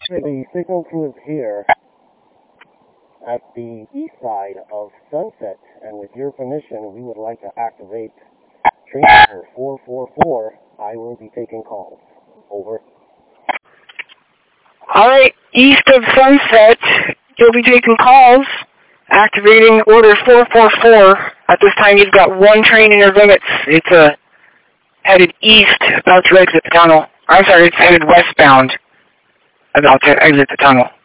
The signal crew is here at the east side of Sunset, and with your permission, we would like to activate train number 444. I will be taking calls. Over. Alright, east of Sunset, you'll be taking calls, activating order 444. At this time, you've got one train in your limits. It's headed east, about to exit the tunnel. I'm sorry, it's headed westbound, about to exit the tunnel.